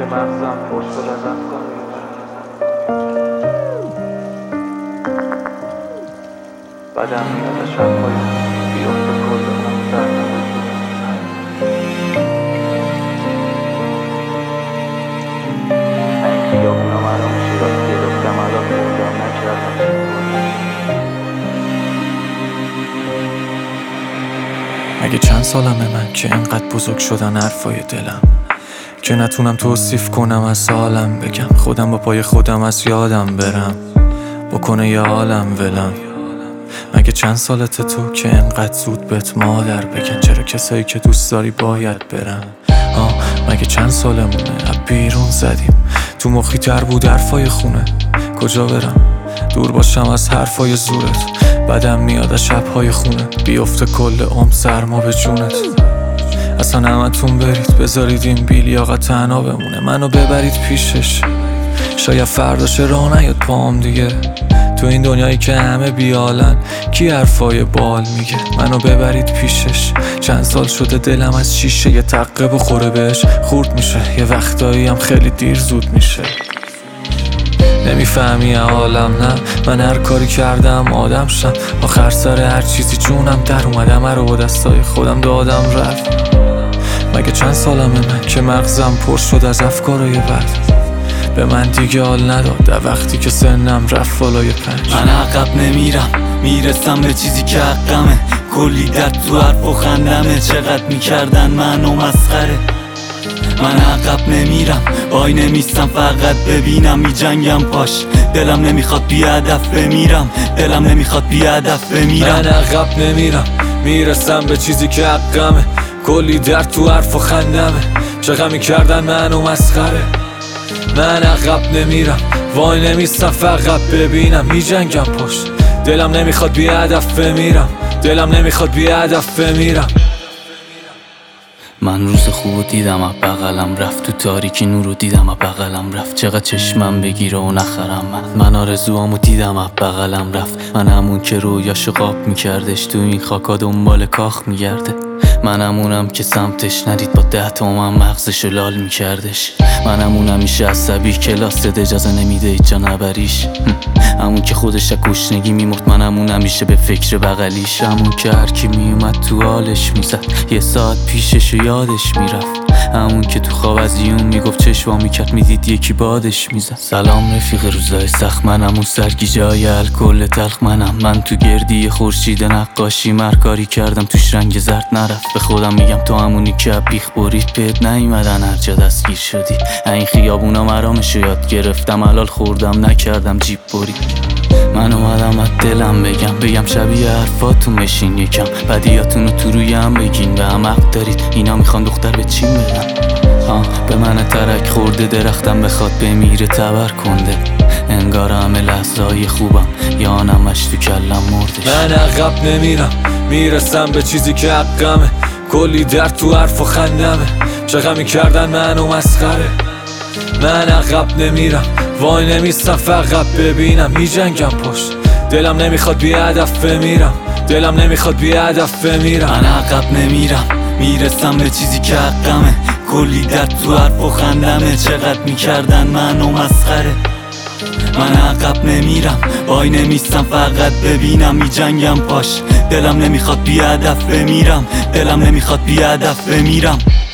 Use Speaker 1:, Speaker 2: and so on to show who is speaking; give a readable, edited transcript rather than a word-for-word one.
Speaker 1: که مغزم پر شد از افکار بدم میاد از شب‌های بیفته کل اون سرنوشت این خیابونا مرا میشه یاد گرفتم الان موندم نکردم
Speaker 2: اگه چند سالمه من که انقدر بزرگ شدن حرفای دلم که نتونم توصیف کنم از حالم بگم خودم با پای خودم از یادم برم بکنه یه عالم ولم. مگه چند سالته تو که انقدر زود بهت مادر بگن چرا کسایی که دوست داری باید برن؟ مگه چند سالمونه از بیرون زدیم تو مخی تر بود حرفای خونه کجا برم دور باشم از حرفای زورت بدم میاد از شبهای خونه بیفته کل عمر سرما به جونت اصلا همتون برید بذارید این بیلیاقت تنها بمونه منو ببرید پیشش شاید فرداش راه نیاد پام دیگه تو این دنیایی که همه بیالن کی حرفای بال میگه منو ببرید پیشش چند سال شده دلم از شیشه یه تقه بخوره بهش خورد میشه یه وقتایی هم خیلی دیر زود میشه نمیفهمی عالم نه من هر کاری کردم آدم شم آخر سر هر چیزی جونم در اومدم رو با دستای خودم دادم رفت مگه چند سالمه من که مغزم پر شد از افکارای بد به من دیگه حال نداد وقتی که سنم رفت بالای 5
Speaker 3: من عقب نمیرم میرسم به چیزی که حقمه کلی درد تو حرف و خندمه چقدر میکردن منو مسخره من عقب نمیرم وای نمیستم فقط ببینم میجنگم پاش دلم نمیخواد بی هدف بمیرم دلم نمیخواد بی هدف بمیرم
Speaker 2: من عقب نمیرم میرسم به چیزی که حقمه کلی درد تو حرف و خندمه چقدر میکردن منو مسخره من عقب نمیرم وای نمیستم فقط ببینم میجنگم پاش دلم نمیخواد بی هدف بمیرم دلم نمیخواد بی هدف بمیرم
Speaker 3: من روز خوبو دیدم از بغلم رفت تو تاریکی نورو دیدم از بغلم رفت چقدر چشمم بگیره و نخرم من آرزوامو دیدم از بغلم رفت من همون که رویاشو قاب میکردش تو این خاکا دنبال کاخ میگرده من همونم که سمتش ندید با 10 تومن مغزشو لال میکردش من همون همیشه عصبی کلاس اجازه نمیده ایجا نبریش همون که خودش از گشنگی میمرد من همون همیشه به فکر بغلیش همون که هرکی میومد تو حالش میزد یه ساعت پیششو یادش میرفت همون که تو خواب از یون میگفت چشوا میکرد میدید یکی بادش میزد سلام رفیق روزای سخت من همون سرگی جای الکل تلخ من تو گردی خورشید نقاشی مرکاری کردم توش رنگ زرد نرفت به خودم میگم تو همونی که بیخ برید بهت نیومدن هر جا دستگیر شدی این خیابونا مرامشو یاد گرفتم حلال خوردم نکردم جیب برید من اومدم از دلم بگم شبیه حرفاتون مشین یکم بدیاتونو تو رویم بگین به هم حق دارید اینا میخوان دختر به چین بگم به من ترک خورده درختم بخواد بمیره تبر کنده انگار همه لحظه‌های خوبم یا نمش تو کلم مردش
Speaker 2: من عقب نمیرم میرسم به چیزی که حقمه کلی درد تو حرف و خندمه چقدر میکردن منو مسخره من عقب نمیرم وای نمیستم فقط ببینم میجنگم پشت دلم نمیخواد بی هدف بمیرم دلم نمیخواد بی هدف بمیرم
Speaker 3: من عقب نمیرم میرسم به چیزی که حقمه کلی درد تو حرف و خندمه چقدر میکردن منو مسخره من عقب نمیرم وای نمیستم فقط ببینم میجنگم پاش دلم نمیخواد بی هدف بمیرم دلم نمیخواد بی هدف بمیرم